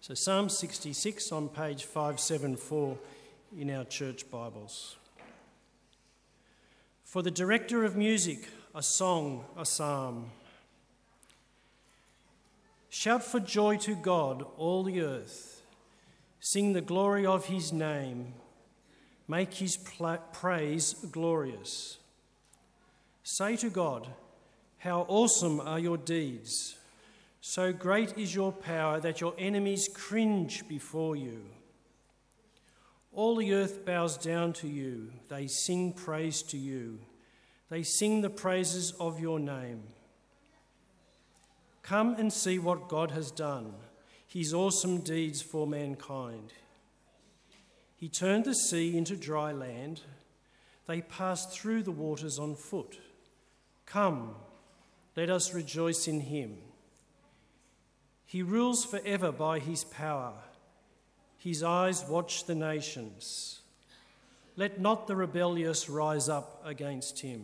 So Psalm 66 on page 574 in our church Bibles. For the director of music, a song, a psalm. Shout for joy to God, all the earth. Sing the glory of his name. Make his praise glorious. Say to God, how awesome are your deeds. So great is your power that your enemies cringe before you. All the earth bows down to you. They sing praise to you. They sing the praises of your name. Come and see what God has done, his awesome deeds for mankind. He turned the sea into dry land. They passed through the waters on foot. Come, let us rejoice in him. He rules forever by his power. His eyes watch the nations. Let not the rebellious rise up against him.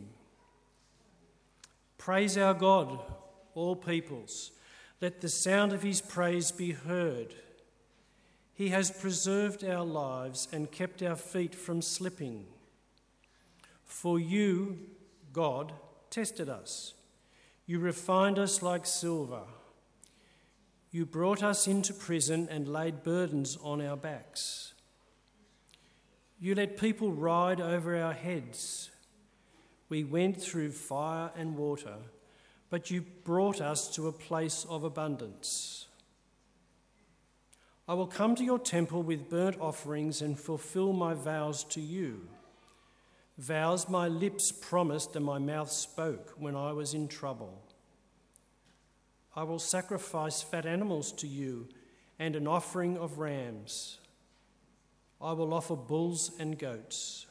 Praise our God, all peoples. Let the sound of his praise be heard. He has preserved our lives and kept our feet from slipping. For you, God, tested us. You refined us like silver. You brought us into prison and laid burdens on our backs. You let people ride over our heads. We went through fire and water, but you brought us to a place of abundance. I will come to your temple with burnt offerings and fulfill my vows to you. Vows my lips promised and my mouth spoke when I was in trouble. I will sacrifice fat animals to you and an offering of rams. I will offer bulls and goats.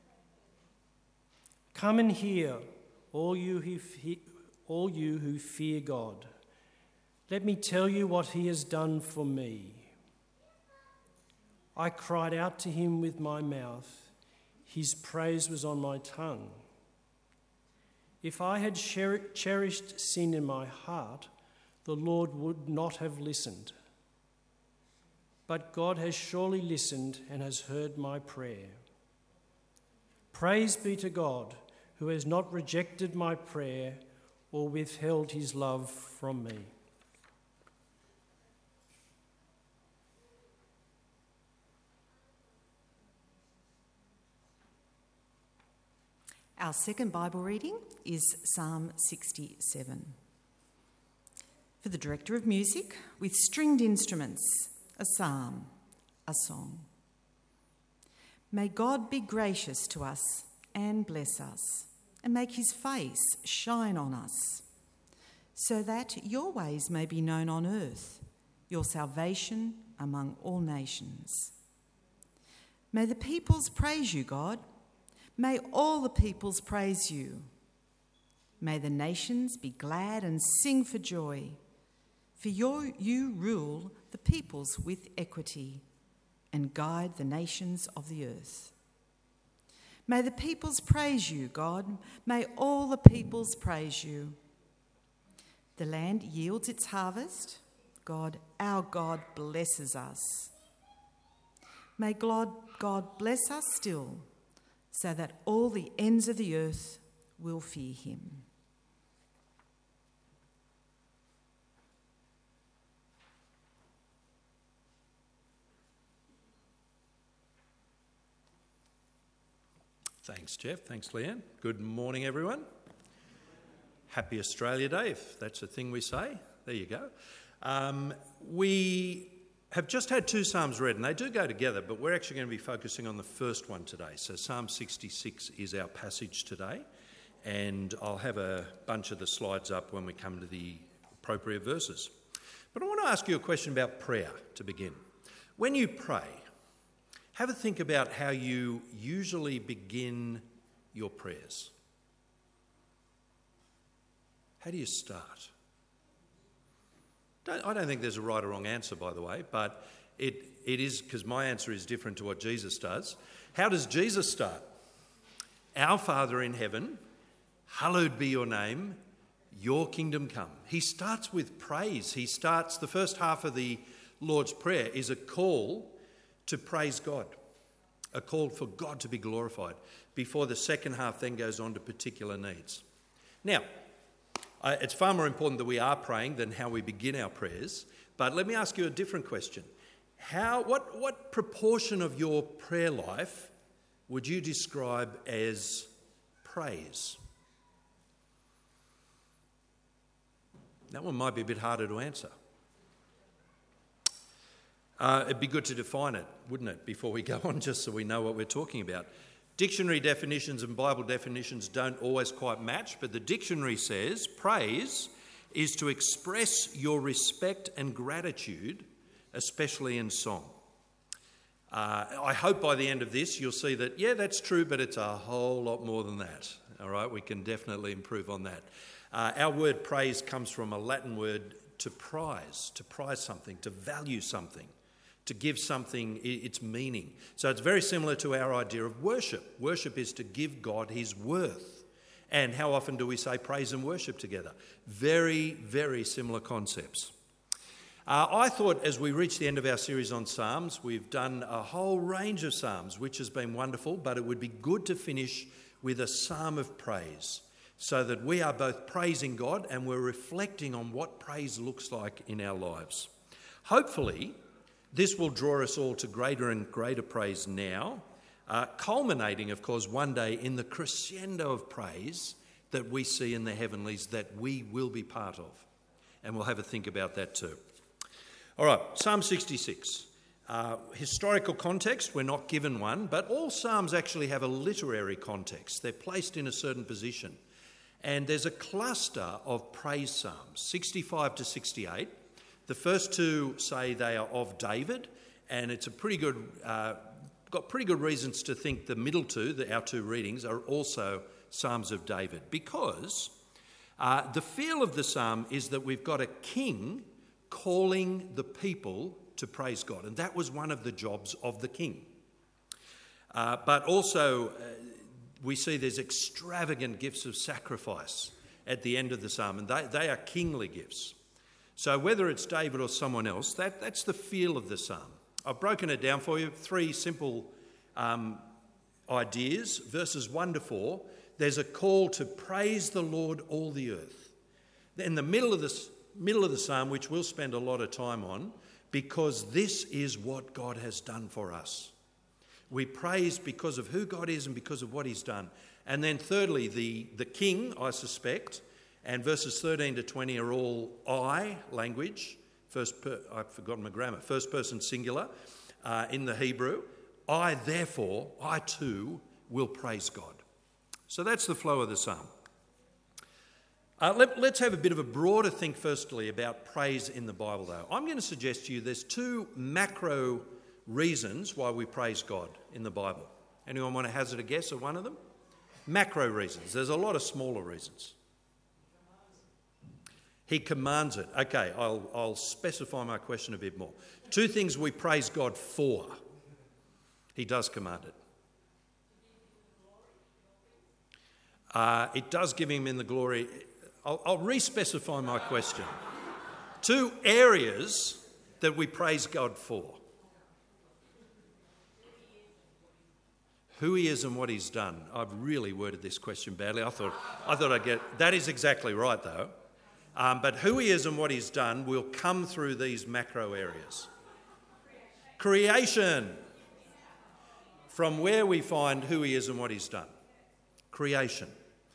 Come and hear, all you who fear God. Let me tell you what he has done for me. I cried out to him with my mouth. His praise was on my tongue. If I had cherished sin in my heart, the Lord would not have listened. But God has surely listened and has heard my prayer. Praise be to God, who has not rejected my prayer or withheld his love from me. Our second Bible reading is Psalm 67. For the director of music, with stringed instruments, a psalm, a song. May God be gracious to us and bless us, and make his face shine on us, so that your ways may be known on earth, your salvation among all nations. May the peoples praise you, God. May all the peoples praise you. May the nations be glad and sing for joy. For you rule the peoples with equity and guide the nations of the earth. May the peoples praise you, God. May all the peoples praise you. The land yields its harvest. God, our God, blesses us. May God bless us still, so that all the ends of the earth will fear him. Thanks, Jeff. Thanks, Leanne. Good morning, everyone. Happy Australia Day, if that's a thing we say. There you go. We have just had two Psalms read, and they do go together, but we're actually going to be focusing on the first one today. So Psalm 66 is our passage today, and I'll have a bunch of the slides up when we come to the appropriate verses. But I want to ask you a question about prayer to begin. When you pray, have a think about how you usually begin your prayers. How do you start? I don't think there's a right or wrong answer, by the way, but it is, because my answer is different to what Jesus does. How does Jesus start? Our Father in heaven, hallowed be your name, your kingdom come. He starts with praise. He starts the first half of the Lord's Prayer is a call to praise God, a call for God to be glorified, before the second half then goes on to particular needs. Now, it's far more important that we are praying than how we begin our prayers, but let me ask you a different question. What proportion of your prayer life would you describe as praise? That one might be a bit harder to answer. It'd be good to define it, wouldn't it, before we go on, just so we know what we're talking about. Dictionary definitions and Bible definitions don't always quite match, but the dictionary says praise is to express your respect and gratitude, especially in song. I hope by the end of this you'll see that, yeah, that's true, but it's a whole lot more than that. All right, we can definitely improve on that. Our word praise comes from a Latin word to prize something, to value something, to give something its meaning. So it's very similar to our idea of worship. Worship is to give God his worth. And how often do we say praise and worship together? Very, very similar concepts. I thought as we reach the end of our series on Psalms, we've done a whole range of Psalms, which has been wonderful, but it would be good to finish with a psalm of praise so that we are both praising God and we're reflecting on what praise looks like in our lives. Hopefully, this will draw us all to greater and greater praise now, culminating, of course, one day in the crescendo of praise that we see in the heavenlies that we will be part of. And we'll have a think about that too. All right, Psalm 66. Historical context, we're not given one, but all Psalms actually have a literary context. They're placed in a certain position. And there's a cluster of praise Psalms, 65 to 68. The first two say they are of David, and it's a pretty good, got pretty good reasons to think the middle two, our two readings, are also Psalms of David, because the feel of the psalm is that we've got a king calling the people to praise God, and that was one of the jobs of the king. But also, we see there's extravagant gifts of sacrifice at the end of the psalm, and they are kingly gifts. So whether it's David or someone else, that's the feel of the psalm. I've broken it down for you, 3 simple ideas. Verses 1 to 4, there's a call to praise the Lord, all the earth. In the middle of the psalm, which we'll spend a lot of time on, because this is what God has done for us. We praise because of who God is and because of what he's done. And then thirdly, the king, I suspect, and verses 13 to 20 are all I language. I've forgotten my grammar. First person singular in the Hebrew. I too will praise God. So that's the flow of the psalm. Let's have a bit of a broader think firstly about praise in the Bible though. I'm going to suggest to you there's 2 macro reasons why we praise God in the Bible. Anyone want to hazard a guess at one of them? Macro reasons. There's a lot of smaller reasons. He commands it. Okay, I'll specify my question a bit more. 2 things we praise God for. He does command it. It does give him in the glory. I'll re-specify my question. 2 areas that we praise God for. Who he is and what he's done. I've really worded this question badly. I thought I'd get... That is exactly right though. But who he is and what he's done will come through these macro areas. Creation. From where we find who he is and what he's done. Creation.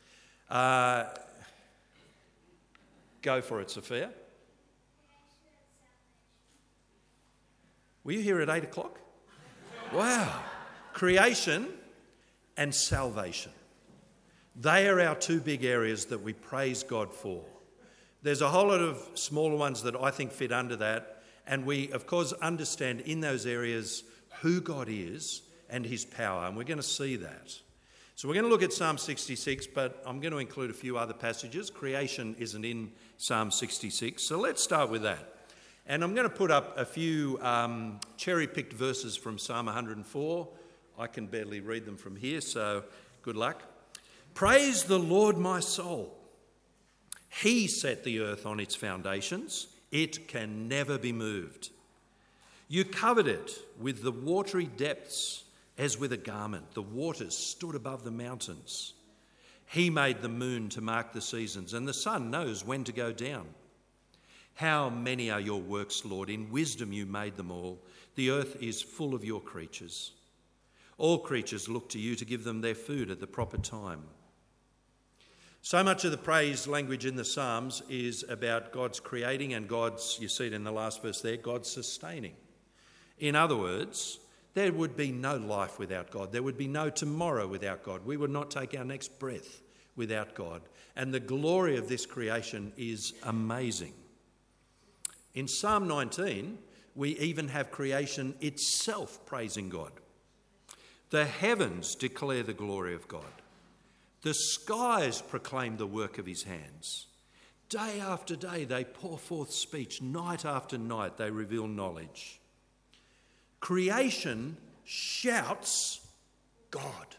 Go for it, Sophia. Were you here at 8 o'clock? Wow. Creation and salvation. They are our 2 big areas that we praise God for. There's a whole lot of smaller ones that I think fit under that. And we, of course, understand in those areas who God is and his power. And we're going to see that. So we're going to look at Psalm 66, but I'm going to include a few other passages. Creation isn't in Psalm 66, so let's start with that. And I'm going to put up a few cherry-picked verses from Psalm 104. I can barely read them from here, so good luck. Praise the Lord, my soul. He set the earth on its foundations. It can never be moved. You covered it with the watery depths as with a garment. The waters stood above the mountains. He made the moon to mark the seasons, and the sun knows when to go down. How many are your works, Lord? In wisdom you made them all. The earth is full of your creatures. All creatures look to you to give them their food at the proper time. So much of the praise language in the Psalms is about God's creating and God's, you see it in the last verse there, God's sustaining. In other words, there would be no life without God. There would be no tomorrow without God. We would not take our next breath without God. And the glory of this creation is amazing. In Psalm 19, we even have creation itself praising God. The heavens declare the glory of God. The skies proclaim the work of his hands. Day after day they pour forth speech. Night after night they reveal knowledge. Creation shouts God.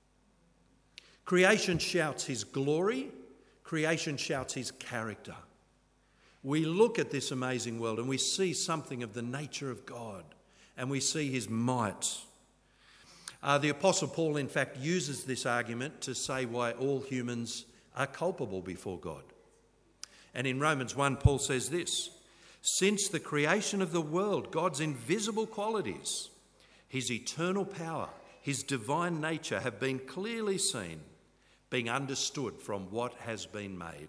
Creation shouts his glory. Creation shouts his character. We look at this amazing world and we see something of the nature of God, and we see his might. The Apostle Paul, in fact, uses this argument to say why all humans are culpable before God. And in Romans 1, Paul says this: since the creation of the world, God's invisible qualities, his eternal power, his divine nature have been clearly seen, being understood from what has been made.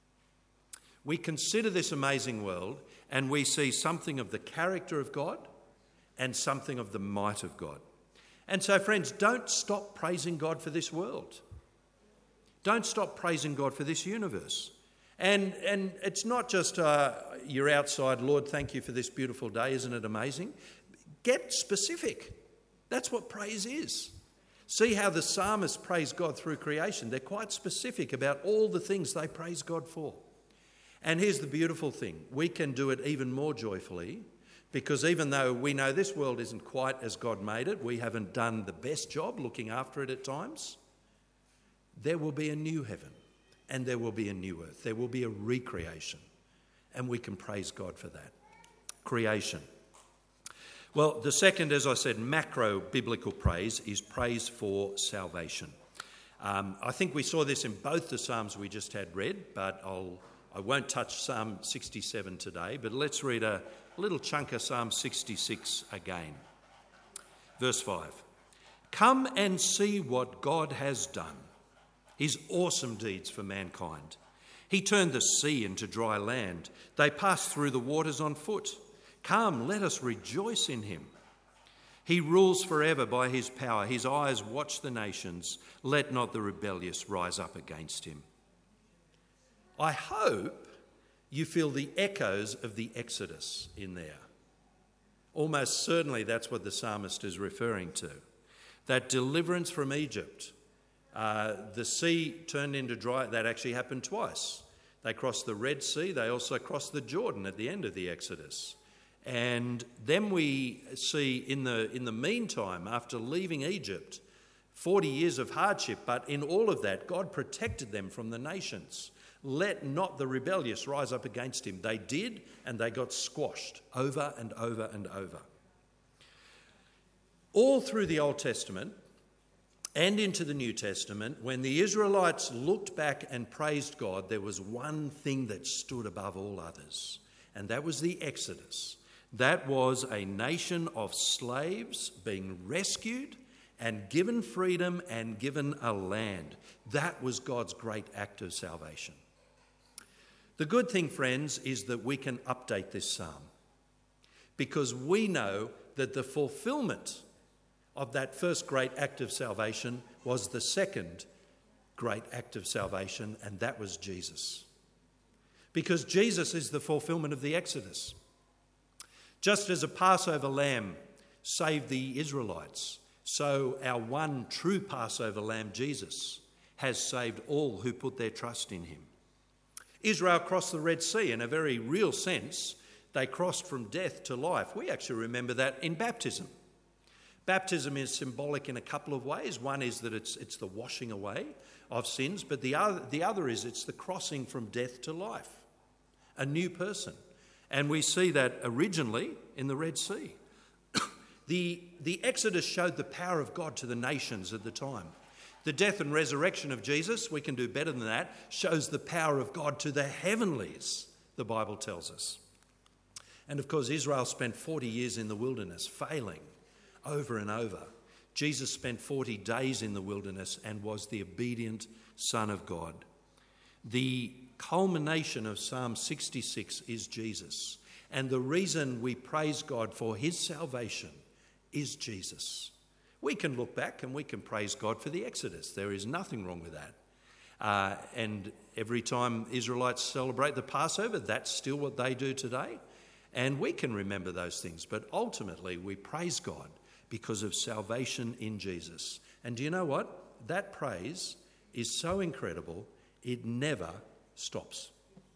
We consider this amazing world and we see something of the character of God and something of the might of God. And so, friends, don't stop praising God for this world. Don't stop praising God for this universe. And it's not just you're outside, Lord, thank you for this beautiful day, isn't it amazing? Get specific. That's what praise is. See how the psalmists praise God through creation. They're quite specific about all the things they praise God for. And here's the beautiful thing. We can do it even more joyfully, because even though we know this world isn't quite as God made it, we haven't done the best job looking after it at times, there will be a new heaven and there will be a new earth. There will be a recreation, and we can praise God for that. Creation. Well, the second, as I said, macro biblical praise is praise for salvation. I think we saw this in both the Psalms we just had read, but I won't touch Psalm 67 today, but let's read a little chunk of Psalm 66 again. Verse 5. Come and see what God has done, his awesome deeds for mankind. He turned the sea into dry land. They passed through the waters on foot. Come, let us rejoice in him. He rules forever by his power. His eyes watch the nations. Let not the rebellious rise up against him. I hope you feel the echoes of the Exodus in there. Almost certainly that's what the psalmist is referring to. That deliverance from Egypt. The sea turned into dry. That actually happened twice. They crossed the Red Sea. They also crossed the Jordan at the end of the Exodus. And then we see in the meantime, after leaving Egypt, 40 years of hardship, but in all of that, God protected them from the nations. Let not the rebellious rise up against him. They did, and they got squashed over and over and over. All through the Old Testament and into the New Testament, when the Israelites looked back and praised God, there was one thing that stood above all others, and that was the Exodus. That was a nation of slaves being rescued and given freedom and given a land. That was God's great act of salvation. The good thing, friends, is that we can update this psalm, because we know that the fulfillment of that first great act of salvation was the second great act of salvation, and that was Jesus. Because Jesus is the fulfillment of the Exodus. Just as a Passover lamb saved the Israelites, so our one true Passover lamb, Jesus, has saved all who put their trust in him. Israel crossed the Red Sea in a very real sense. They crossed from death to life. We actually remember that in baptism. Baptism is symbolic in a couple of ways. One is that it's the washing away of sins, but the other is it's the crossing from death to life, a new person. And we see that originally in the Red Sea. The Exodus showed the power of God to the nations at the time. The death and resurrection of Jesus, we can do better than that, shows the power of God to the heavenlies, the Bible tells us. And of course, Israel spent 40 years in the wilderness, failing over and over. Jesus spent 40 days in the wilderness and was the obedient Son of God. The culmination of Psalm 66 is Jesus. And the reason we praise God for his salvation is Jesus. We can look back and we can praise God for the Exodus. There is nothing wrong with that. And every time Israelites celebrate the Passover, that's still what they do today. And we can remember those things. But ultimately, we praise God because of salvation in Jesus. And do you know what? That praise is so incredible, it never stops.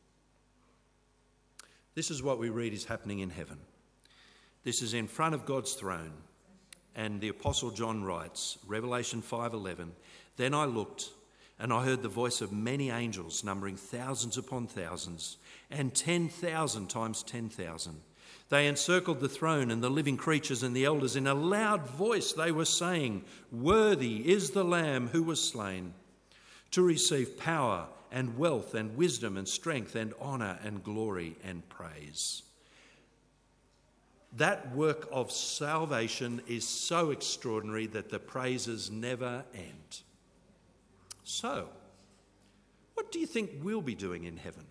This is what we read is happening in heaven. This is in front of God's throne. And the Apostle John writes, Revelation 5:11, "Then I looked, and I heard the voice of many angels, numbering thousands upon thousands, and 10,000 times 10,000. They encircled the throne and the living creatures and the elders. In a loud voice they were saying, 'Worthy is the Lamb who was slain, to receive power and wealth and wisdom and strength and honour and glory and praise.'" That work of salvation is so extraordinary that the praises never end. So, what do you think we'll be doing in heaven?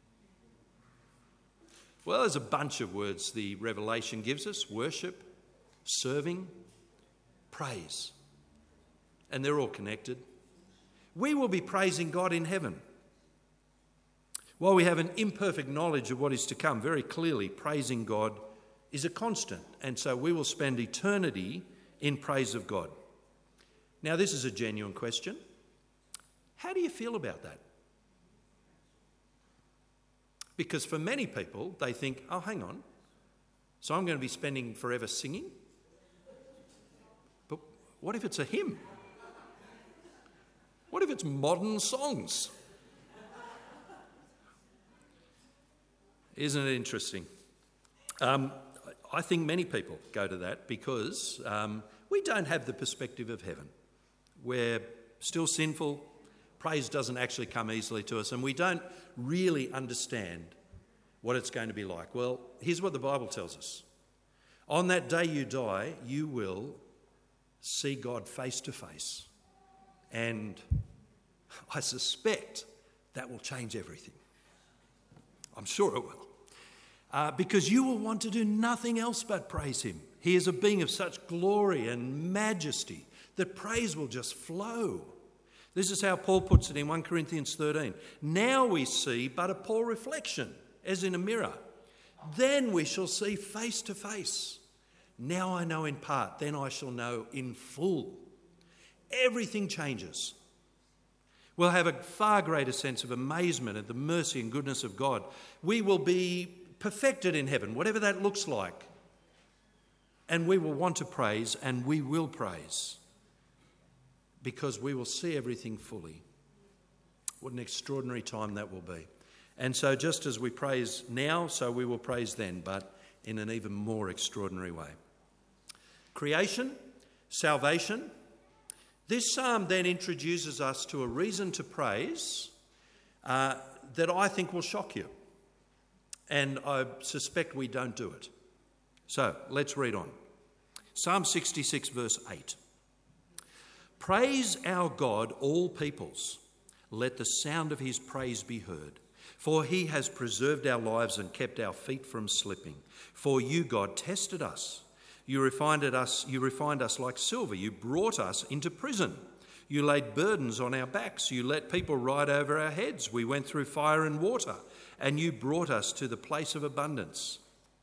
Well, there's a bunch of words the Revelation gives us: worship, serving, praise. And they're all connected. We will be praising God in heaven. While we have an imperfect knowledge of what is to come, very clearly praising God is a constant, and so we will spend eternity in praise of God. Now, this is a genuine question. How do you feel about that? Because for many people, they think, oh, hang on, so I'm going to be spending forever singing? But what if it's a hymn? What if it's modern songs? Isn't it interesting? I think many people go to that because we don't have the perspective of heaven. We're still sinful. Praise doesn't actually come easily to us, and we don't really understand what it's going to be like. Well, here's what the Bible tells us. On that day you die, you will see God face to face. And I suspect that will change everything. I'm sure it will. Because you will want to do nothing else but praise him. He is a being of such glory and majesty that praise will just flow. This is how Paul puts it in 1 Corinthians 13. Now we see but a poor reflection, as in a mirror. Then we shall see face to face. Now I know in part, then I shall know in full. Everything changes. We'll have a far greater sense of amazement at the mercy and goodness of God. We will be perfected in heaven, whatever that looks like. And we will want to praise, and we will praise, because we will see everything fully. What an extraordinary time that will be. And so just as we praise now, so we will praise then, but in an even more extraordinary way. Creation, salvation. This psalm then introduces us to a reason to praise that I think will shock you. And I suspect we don't do it. So let's read on. Psalm 66 verse 8. Praise our God, all peoples. Let the sound of his praise be heard. For he has preserved our lives and kept our feet from slipping. For you, God, tested us. You refined us like silver. You brought us into prison. You laid burdens on our backs. You let people ride over our heads. We went through fire and water, and you brought us to the place of abundance.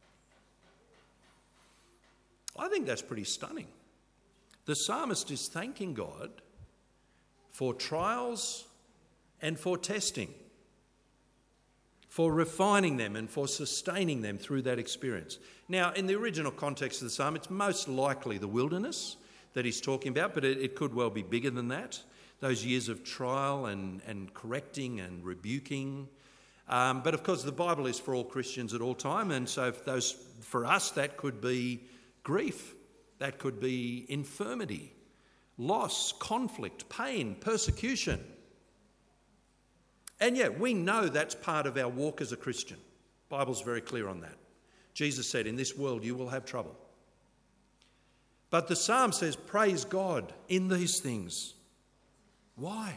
I think that's pretty stunning. The psalmist is thanking God for trials and for testing, for refining them and for sustaining them through that experience. Now, in the original context of the psalm, it's most likely the wilderness that he's talking about, but it could well be bigger than that. Those years of trial and correcting and rebuking. But of course, the Bible is for all Christians at all time, and so for us, that could be grief, That could be infirmity, loss, conflict, pain, persecution. And yet we know that's part of our walk as a Christian. The Bible's very clear on that. Jesus said, in this world you will have trouble. But the psalm says, praise God in these things. Why?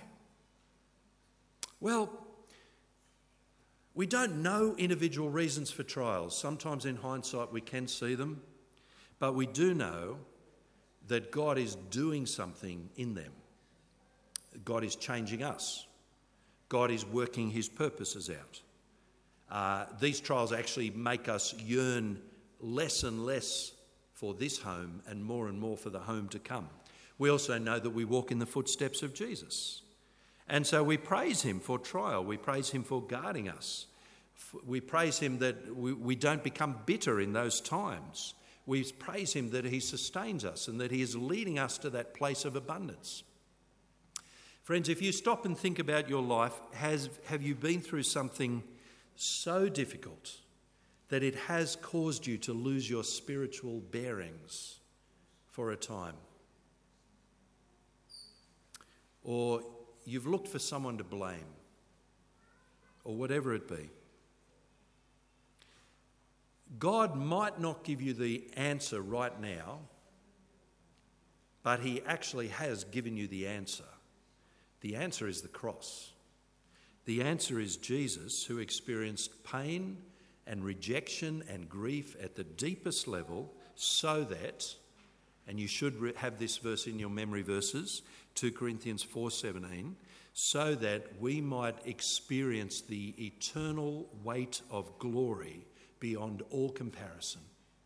Well, we don't know individual reasons for trials. Sometimes in hindsight we can see them, but we do know that God is doing something in them. God is changing us. God is working his purposes out. These trials actually make us yearn less and less for this home and more for the home to come. We also know that we walk in the footsteps of Jesus. And so we praise him for trial. We praise him for guarding us. We praise him that we don't become bitter in those times. We praise him that he sustains us and that he is leading us to that place of abundance. Friends, if you stop and think about your life, have you been through something so difficult that it has caused you to lose your spiritual bearings for a time? Or you've looked for someone to blame, or whatever it be. God might not give you the answer right now, but he actually has given you the answer. The answer is the cross. The answer is Jesus, who experienced pain and rejection and grief at the deepest level, so that, and you should have this verse in your memory verses, 2 Corinthians 4:17, so that we might experience the eternal weight of glory beyond all comparison.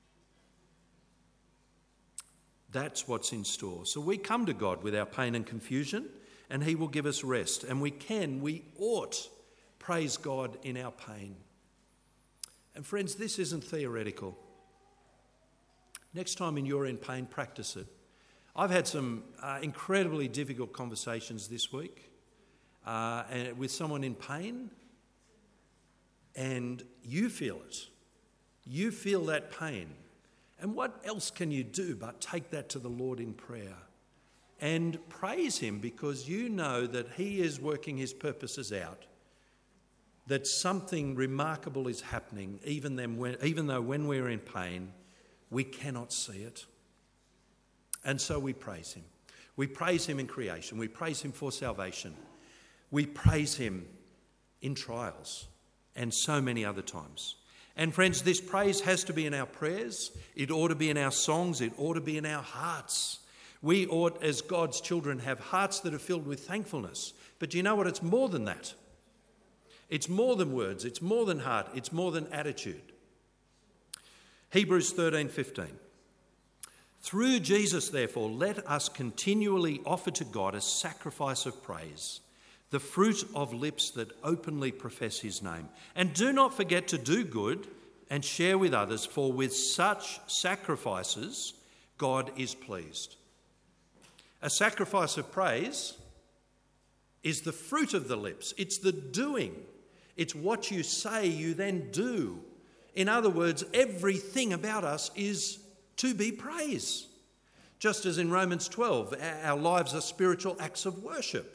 That's what's in store. So we come to God with our pain and confusion, and he will give us rest. And we ought praise God in our pain. And friends, this isn't theoretical. Next time you're in pain, practice it. I've had some incredibly difficult conversations this week with someone in pain, and you feel it. You feel that pain. And what else can you do but take that to the Lord in prayer and praise him, because you know that he is working his purposes out, that something remarkable is happening, even though when we're in pain, we cannot see it. And so we praise him. We praise him in creation. We praise him for salvation. We praise him in trials and so many other times. And friends, this praise has to be in our prayers. It ought to be in our songs. It ought to be in our hearts. We ought, as God's children, have hearts that are filled with thankfulness. But do you know what? It's more than that. It's more than words. It's more than heart. It's more than attitude. Hebrews 13:15. Through Jesus, therefore, let us continually offer to God a sacrifice of praise, the fruit of lips that openly profess his name. And do not forget to do good and share with others, for with such sacrifices God is pleased. A sacrifice of praise is the fruit of the lips. It's the doing. It's what you say you then do. In other words, everything about us is to be praise. Just as in Romans 12, our lives are spiritual acts of worship.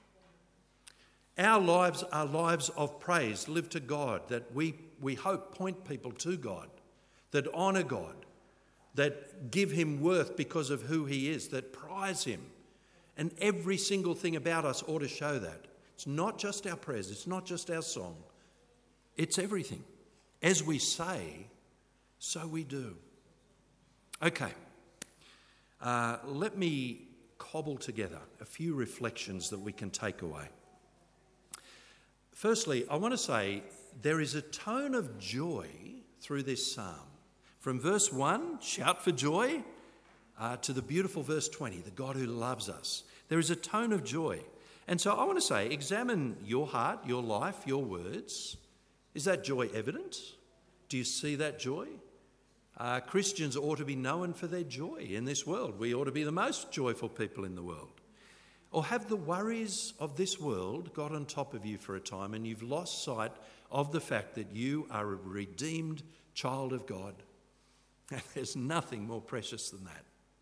Our lives are lives of praise, live to God, that we hope point people to God, that honour God, that give him worth because of who he is, that prize him. And every single thing about us ought to show that. It's not just our prayers, it's not just our song, it's everything. As we say, so we do. Okay, let me cobble together a few reflections that we can take away. Firstly, I want to say there is a tone of joy through this psalm. From verse 1, shout for joy, to the beautiful verse 20, the God who loves us. There is a tone of joy. And so I want to say, examine your heart, your life, your words. Is that joy evident? Do you see that joy? Christians ought to be known for their joy in this world. We ought to be the most joyful people in the world. Or have the worries of this world got on top of you for a time and you've lost sight of the fact that you are a redeemed child of God? And there's nothing more precious than that.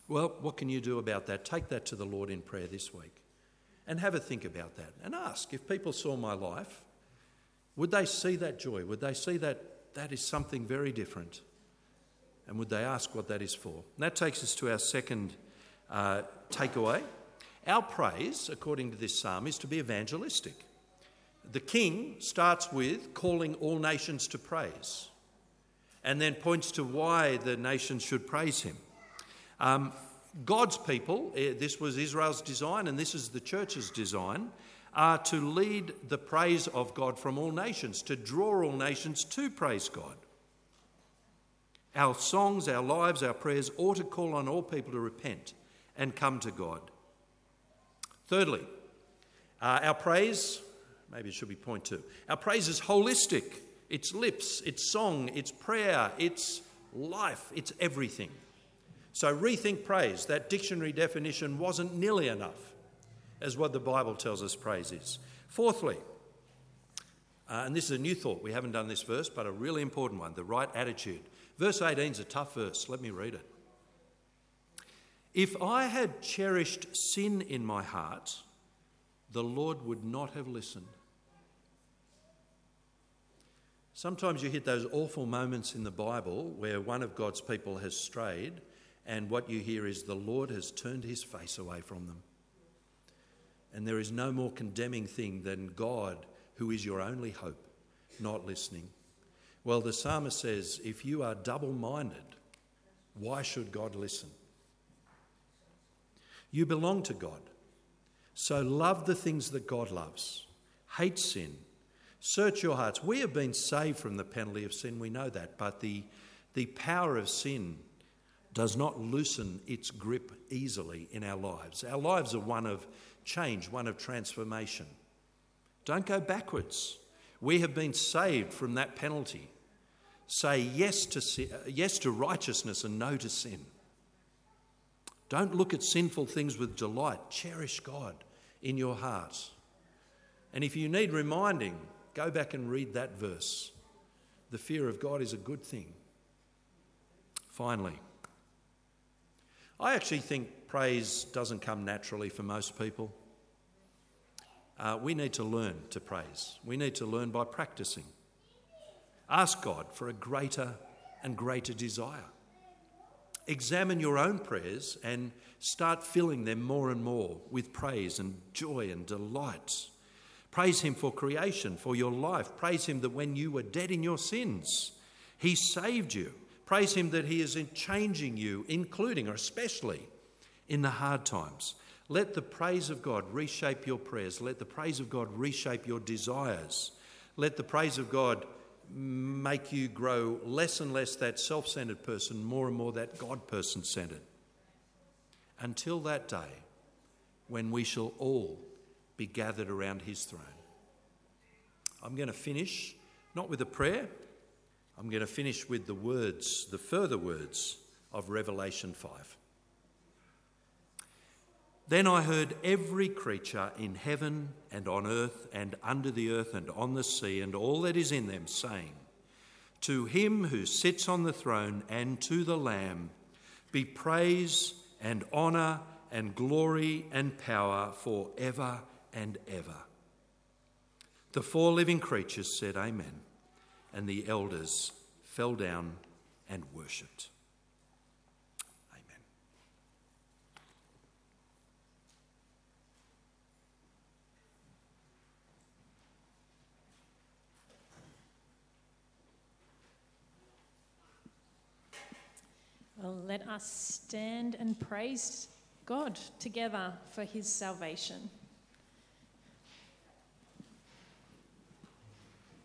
Well, what can you do about that? Take that to the Lord in prayer this week and have a think about that and ask, if people saw my life, would they see that joy? Would they see that that is something very different? And would they ask what that is for? And that takes us to our second takeaway. Our praise, according to this psalm, is to be evangelistic. The king starts with calling all nations to praise and then points to why the nations should praise him. God's people, this was Israel's design and this is the church's design, are to lead the praise of God from all nations, to draw all nations to praise God. Our songs, our lives, our prayers ought to call on all people to repent and come to God. Thirdly, our praise, maybe it should be point two, our praise is holistic. It's lips, it's song, it's prayer, it's life, it's everything. So rethink praise. That dictionary definition wasn't nearly enough as what the Bible tells us praise is. Fourthly, and this is a new thought, we haven't done this verse, but a really important one, the right attitude. Verse 18 is a tough verse. Let me read it. If I had cherished sin in my heart, the Lord would not have listened. Sometimes you hit those awful moments in the Bible where one of God's people has strayed, and what you hear is the Lord has turned his face away from them. And there is no more condemning thing than God, who is your only hope, not listening. Well, the psalmist says, if you are double-minded, why should God listen? You belong to God. So love the things that God loves. Hate sin. Search your hearts. We have been saved from the penalty of sin, we know that, but the power of sin does not loosen its grip easily in our lives. Our lives are one of change, one of transformation. Don't go backwards. We have been saved from that penalty. Say yes to sin, yes to righteousness and no to sin. Don't look at sinful things with delight. Cherish God in your heart. And if you need reminding, go back and read that verse. The fear of God is a good thing. Finally, I actually think praise doesn't come naturally for most people. We need to learn to praise. We need to learn by practicing. Ask God for a greater and greater desire. Examine your own prayers and start filling them more and more with praise and joy and delight. Praise him for creation, for your life. Praise him that when you were dead in your sins, he saved you. Praise him that he is changing you, including or especially in the hard times. Let the praise of God reshape your prayers. Let the praise of God reshape your desires. Let the praise of God make you grow less and less that self-centered person, more and more that God person-centered. Until that day when we shall all be gathered around his throne. I'm going to finish not with a prayer. I'm going to finish with the words, the further words of Revelation 5. Then I heard every creature in heaven and on earth and under the earth and on the sea and all that is in them saying, to him who sits on the throne and to the Lamb be praise and honour and glory and power forever and ever. The four living creatures said amen, and the elders fell down and worshipped. Amen. Well, let us stand and praise God together for his salvation.